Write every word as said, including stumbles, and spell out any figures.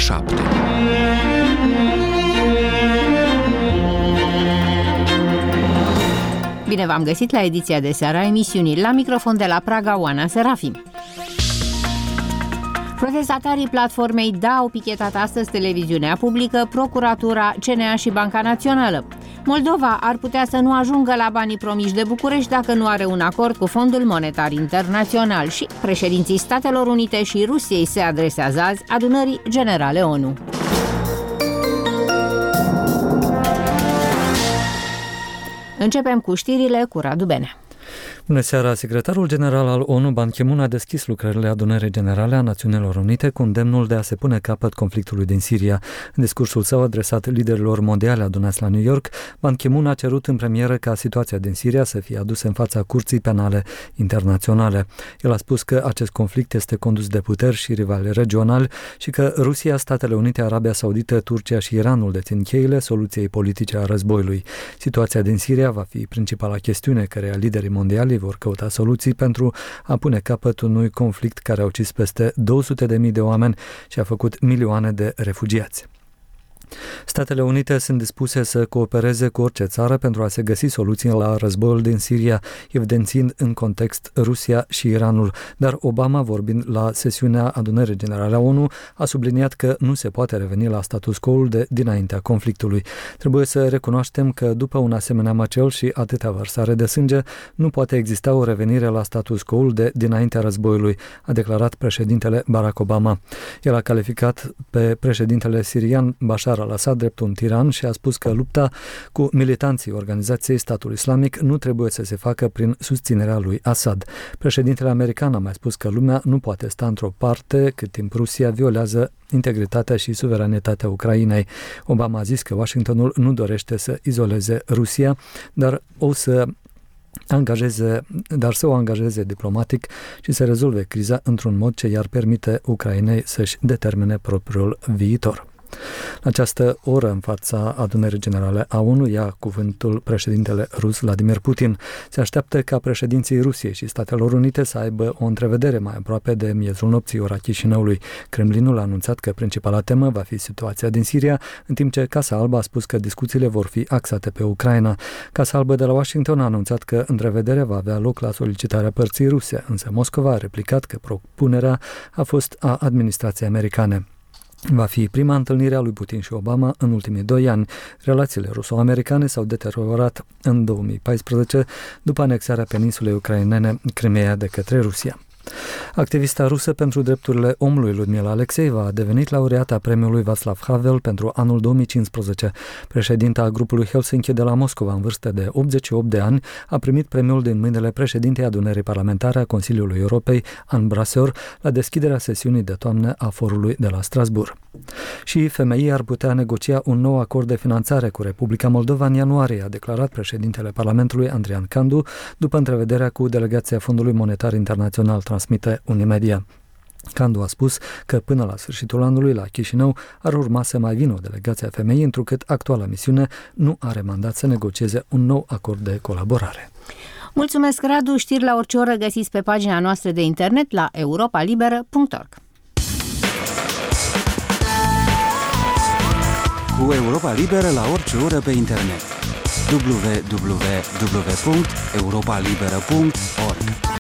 șapte. Bine v-am găsit la ediția de seară a emisiunii. La microfon de la Praga, Oana Serafim. Protestatarii platformei D A au pichetat astăzi televiziunea publică, Procuratura, C N A și Banca Națională. Moldova ar putea să nu ajungă la banii promiși de București dacă nu are un acord cu Fondul Monetar Internațional și președinții Statelor Unite și Rusiei se adresează azi Adunării Generale O N U. Începem cu știrile cu Radu Benea. Bună seara! Secretarul general al O N U, Ban Ki-moon, a deschis lucrările Adunării Generale a Națiunilor Unite cu îndemnul de a se pune capăt conflictului din Siria. În discursul său adresat liderilor mondiale adunați la New York, Ban Ki-moon a cerut în premieră ca situația din Siria să fie adusă în fața Curții Penale Internaționale. El a spus că acest conflict este condus de puteri și rivali regionali și că Rusia, Statele Unite, Arabia Saudită, Turcia și Iranul dețin cheile soluției politice a războiului. Situația din Siria va fi principala chestiune căreia liderii mondiali vor căuta soluții pentru a pune capăt unui conflict care a ucis peste două sute de mii de oameni și a făcut milioane de refugiați. Statele Unite sunt dispuse să coopereze cu orice țară pentru a se găsi soluții la războiul din Siria, evidențiind în context Rusia și Iranul. Dar Obama, vorbind la sesiunea Adunării Generale a O N U, a subliniat că nu se poate reveni la status quo-ul de dinaintea conflictului. Trebuie să recunoaștem că după un asemenea măcel și atâtea vărsare de sânge, nu poate exista o revenire la status quo-ul de dinaintea războiului, a declarat președintele Barack Obama. El a calificat pe președintele sirian Bashar al-Assad drept un tiran și a spus că lupta cu militanții organizației Statul Islamic nu trebuie să se facă prin susținerea lui Assad. Președintele american a mai spus că lumea nu poate sta într-o parte cât timp Rusia violează integritatea și suveranitatea Ucrainei. Obama a zis că Washingtonul nu dorește să izoleze Rusia, dar o să angajeze, dar să o angajeze diplomatic și să rezolve criza într-un mod ce i-ar permite Ucrainei să-și determine propriul viitor. La această oră, în fața Adunării Generale a O N U, ia cuvântul președintele rus Vladimir Putin. Se așteaptă ca președinții Rusiei și Statelor Unite să aibă o întrevedere mai aproape de miezul nopții, ora Chișinăului. Kremlinul a anunțat că principala temă va fi situația din Siria, în timp ce Casa Albă a spus că discuțiile vor fi axate pe Ucraina. Casa Albă de la Washington a anunțat că întrevederea va avea loc la solicitarea părții ruse, însă Moscova a replicat că propunerea a fost a administrației americane. Va fi prima întâlnire a lui Putin și Obama în ultimii doi ani. Relațiile ruso-americane s-au deteriorat în două mii paisprezece după anexarea peninsulei ucrainene Crimeea de către Rusia. Activista rusă pentru drepturile omului Ludmila Alexeeva a devenit laureata premiului Václav Havel pentru anul două mii cincisprezece. Președinta grupului Helsinki de la Moscova, în vârstă de optzeci și opt de ani, a primit premiul din mâinile președintei Adunării Parlamentare a Consiliului Europei, Anne Brasseur, la deschiderea sesiunii de toamnă a forului de la Strasbourg. Și F M I ar putea negocia un nou acord de finanțare cu Republica Moldova în ianuarie, a declarat președintele Parlamentului Andrian Candu, după întrevederea cu delegația Fondului Monetar Internațional, transmite Unimedia. Candu a spus că până la sfârșitul anului la Chișinău ar urma să mai vină o delegație a F M I, întrucât actuala misiune nu are mandat să negocieze un nou acord de colaborare. Mulțumesc, Radu. Știri la orice oră găsiți pe pagina noastră de internet la europa liberă punct org. Cu Europa Liberă la orice oră pe internet. w w w punct europa liberă punct org